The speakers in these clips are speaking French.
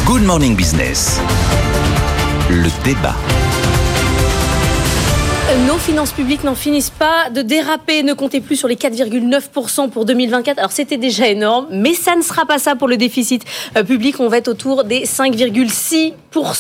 Good Morning Business. Le débat. Nos finances publiques n'en finissent pas de déraper. Ne comptez plus sur les 4,9% pour 2024. Alors c'était déjà énorme, mais ça ne sera pas ça pour le déficit public. On va être autour des 5,6%.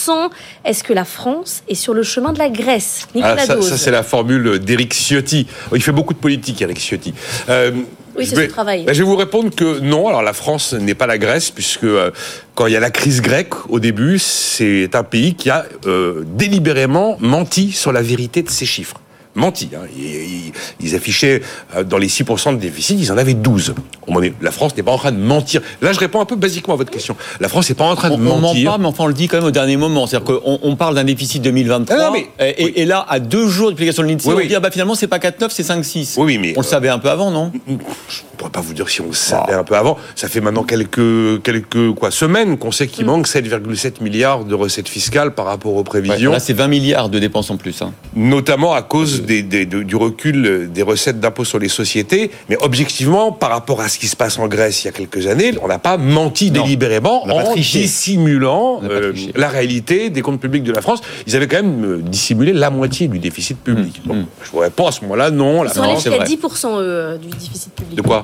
Est-ce que la France est sur le chemin de la Grèce? Nicolas Dose. Ça, c'est la formule d'Éric Ciotti. Il fait beaucoup de politique, Éric Ciotti. Oui, c'est son travail. Je vais vous répondre que non. Alors la France n'est pas la Grèce, puisque quand il y a la crise grecque au début, c'est un pays qui a délibérément menti sur la vérité de ses chiffres. Menti. Hein. Ils affichaient dans les 6% de déficit, ils en avaient 12. La France n'est pas en train de mentir. Là, je réponds un peu basiquement à votre question. La France n'est pas en train de mentir. On ment pas, mais enfin, on le dit quand même au dernier moment. C'est-à-dire qu'on parle d'un déficit 2023. Et là, à 2 jours d'application de l'INSEE, on dit finalement, c'est pas 4,9, c'est 5,6. Oui, mais on le savait un peu avant, non? Je ne pourrais pas vous dire si on le savait un peu avant. Ça fait maintenant quelques semaines qu'on sait qu'il manque 7,7 milliards de recettes fiscales par rapport aux prévisions. Là, c'est 20 milliards de dépenses en plus. Hein. Notamment à cause du recul des recettes d'impôt sur les sociétés. Mais objectivement, par rapport à ce qui se passe en Grèce il y a quelques années, on n'a pas menti délibérément en dissimulant la réalité des comptes publics de la France. Ils avaient quand même dissimulé la moitié du déficit public. Donc, je vous réponds à ce moment-là, non. Ils sont allés jusqu'à 10% du déficit public. De quoi?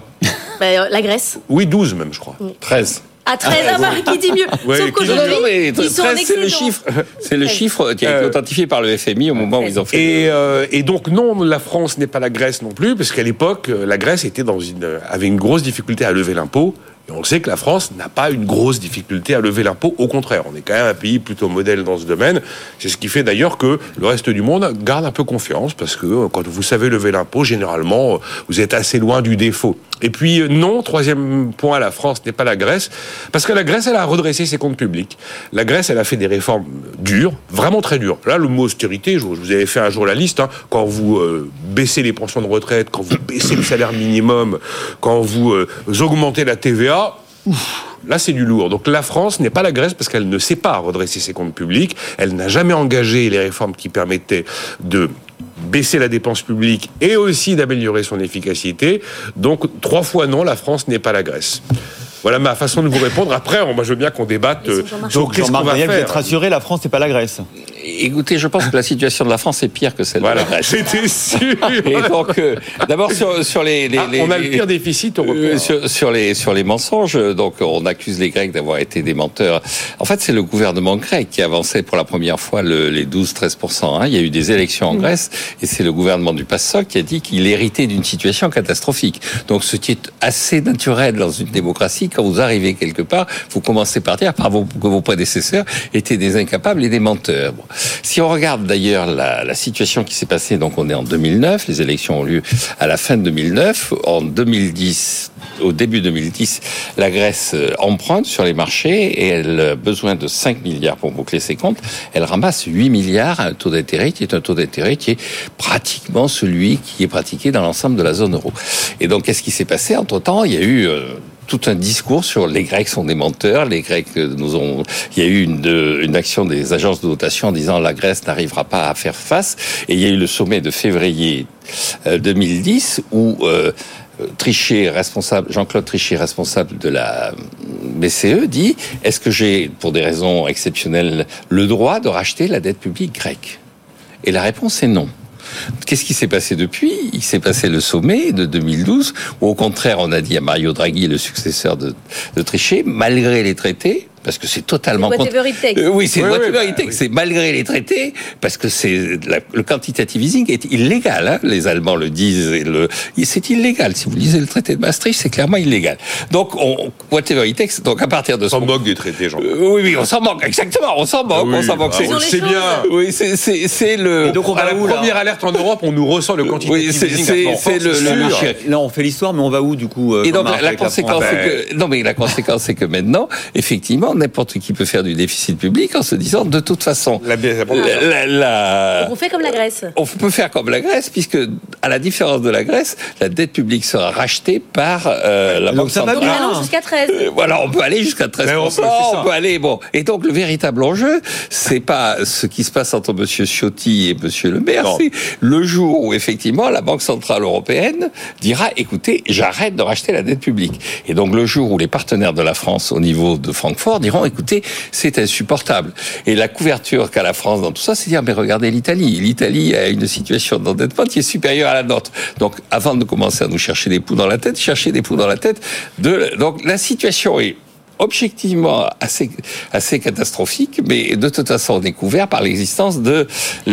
La Grèce. Oui, 12 même, je crois. 13. À 13, qui dit mieux. Sauf qu'aujourd'hui, ils sont en 13, c'est le chiffre qui a été authentifié par le FMI au moment où ils ont fait. Et donc non, la France n'est pas la Grèce non plus, parce qu'à l'époque, la Grèce avait une grosse difficulté à lever l'impôt. Et on sait que la France n'a pas une grosse difficulté à lever l'impôt. Au contraire, on est quand même un pays plutôt modèle dans ce domaine. C'est ce qui fait d'ailleurs que le reste du monde garde un peu confiance, parce que quand vous savez lever l'impôt, généralement, vous êtes assez loin du défaut. Et puis non, troisième point, la France n'est pas la Grèce, parce que la Grèce, elle a redressé ses comptes publics. La Grèce, elle a fait des réformes dures, vraiment très dures. Là, le mot austérité, je vous avais fait un jour la liste, quand vous baissez les pensions de retraite, quand vous baissez le salaire minimum, quand vous augmentez la TVA, là, c'est du lourd. Donc la France n'est pas la Grèce parce qu'elle ne sait pas redresser ses comptes publics. Elle n'a jamais engagé les réformes qui permettaient de baisser la dépense publique et aussi d'améliorer son efficacité. Donc 3 fois non, la France n'est pas la Grèce. Voilà ma façon de vous répondre. Après, moi, je veux bien qu'on débatte. Donc, qu'est-ce qu'on va faire? Vous êtes rassuré, la France n'est pas la Grèce. Écoutez, je pense que la situation de la France est pire que celle de la Grèce. J'étais sûr. Et donc, d'abord sur les on a le pire déficit européen. Sur les mensonges, donc on accuse les Grecs d'avoir été des menteurs. En fait, c'est le gouvernement grec qui avançait pour la première fois les 12-13%. Il y a eu des élections en Grèce et c'est le gouvernement du PASOK qui a dit qu'il héritait d'une situation catastrophique. Donc, ce qui est assez naturel dans une démocratie. Quand vous arrivez quelque part, vous commencez par dire que vos prédécesseurs étaient des incapables et des menteurs. Bon. Si on regarde d'ailleurs la situation qui s'est passée, donc on est en 2009, les élections ont lieu à la fin de 2009. En 2010, au début 2010, la Grèce emprunte sur les marchés et elle a besoin de 5 milliards pour boucler ses comptes. Elle ramasse 8 milliards à un taux d'intérêt qui est un taux d'intérêt qui est pratiquement celui qui est pratiqué dans l'ensemble de la zone euro. Et donc, qu'est-ce qui s'est passé? Entre-temps, il y a eu tout un discours sur les Grecs sont des menteurs, les Grecs il y a eu une action des agences de notation en disant la Grèce n'arrivera pas à faire face, et il y a eu le sommet de février 2010 où Jean-Claude Trichet, responsable de la BCE, dit est-ce que j'ai, pour des raisons exceptionnelles, le droit de racheter la dette publique grecque? Et la réponse est non. Qu'est-ce qui s'est passé depuis? Il s'est passé le sommet de 2012, où au contraire, on a dit à Mario Draghi, le successeur de Trichet, malgré les traités, parce que c'est totalement... Whatever it takes. Oui, c'est whatever it takes. C'est malgré les traités, parce que le quantitative easing est illégal. Hein. Les Allemands le disent. C'est illégal. Si vous lisez le traité de Maastricht, c'est clairement illégal. Donc, whatever it takes. Donc, à partir de... On s'en moque des traités, Jean. Oui, on s'en moque. Exactement, on s'en moque. Oui, on s'en moque. C'est bien. Oui, c'est le... Et donc, à la première alerte en Europe, on nous ressort le quantitative easing. C'est le Là, on fait l'histoire, mais on va où, du coup? Et donc, la conséquence, c'est que maintenant, effectivement, n'importe qui peut faire du déficit public en se disant de toute façon on fait comme la Grèce. On peut faire comme la Grèce, puisque à la différence de la Grèce, la dette publique sera rachetée par la Banque centrale. Donc allons jusqu'à 13. Voilà, on peut aller jusqu'à 13%. On peut aller Et donc le véritable enjeu, c'est pas ce qui se passe entre Monsieur Ciotti et Monsieur Le Maire, c'est le jour où effectivement la Banque centrale européenne dira écoutez, j'arrête de racheter la dette publique. Et donc le jour où les partenaires de la France au niveau de Francfort diront, écoutez, c'est insupportable. Et la couverture qu'a la France dans tout ça, c'est dire, mais regardez l'Italie. L'Italie a une situation d'endettement qui est supérieure à la nôtre. Donc, avant de commencer à nous chercher des poux dans la tête, donc la situation est objectivement assez catastrophique, mais de toute façon découvert par l'existence de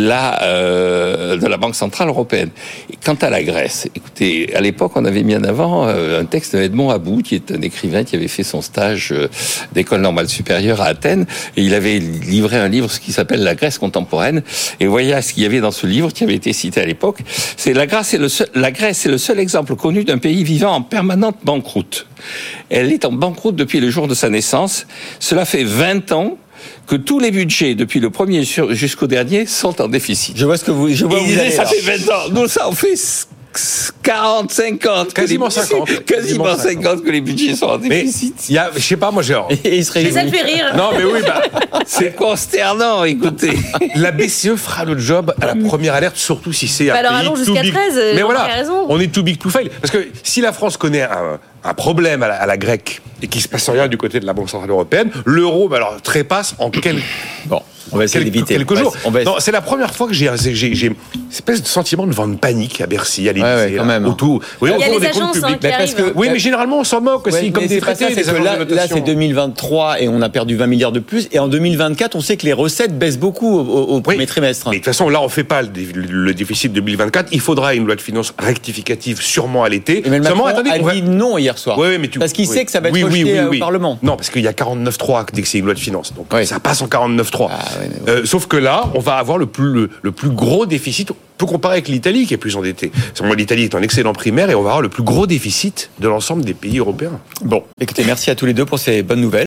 la Banque Centrale Européenne. Et quant à la Grèce, écoutez, à l'époque, on avait mis en avant un texte d'Edmond About, qui est un écrivain qui avait fait son stage d'école normale supérieure à Athènes, et il avait livré un livre qui s'appelle La Grèce contemporaine. Et voyez ce qu'il y avait dans ce livre qui avait été cité à l'époque. C'est la Grèce est le seul exemple connu d'un pays vivant en permanente banqueroute. Elle est en banqueroute depuis le jour de sa naissance. Cela fait 20 ans que tous les budgets, depuis le premier jusqu'au dernier, sont en déficit. Je vois ce que vous... ça fait 20 ans. Nous, ça en fait 40, 50. Quasiment 50. Quasiment 50 que les budgets sont en déficit. Mais je sais pas, moi, genre... Mais ça le fait rire. Non, mais oui, c'est consternant, écoutez. La BCE fera le job à la première alerte, surtout si c'est un alors pays allons jusqu'à 13, mais voilà, raison. on est too big to fail. Parce que si la France connaît un problème à la grecque et qu'il se passe rien du côté de la Banque Centrale Européenne, l'euro, trépasse en quelques... Bon, on va essayer d'éviter. Quelques jours. Non, c'est la première fois que j'ai une espèce de sentiment de vente panique à Bercy, à l'Élysée. Quand même. Autour il y a les agences qui arrivent. Oui, mais généralement, on s'en moque aussi, comme des traités, des agences de notation. Là, c'est 2023 et on a perdu 20 milliards de plus. Et en 2024, on sait que les recettes baissent beaucoup au premier trimestre. Mais de toute façon, là, on ne fait pas le déficit 2024. Il faudra une loi de finances rectificative sûrement à l'été. Emmanuel Macron a dit non hier soir. Parce qu'il sait que ça va être rejeté au Parlement. Non, parce qu'il y a 49.3 dès que c'est une loi de finances. Donc ça passe en 49.3. Sauf que là, on va avoir le plus gros déficit. On peut comparer avec l'Italie qui est plus endettée. L'Italie est un excellent primaire et on va avoir le plus gros déficit de l'ensemble des pays européens. Bon, écoutez, merci à tous les deux pour ces bonnes nouvelles.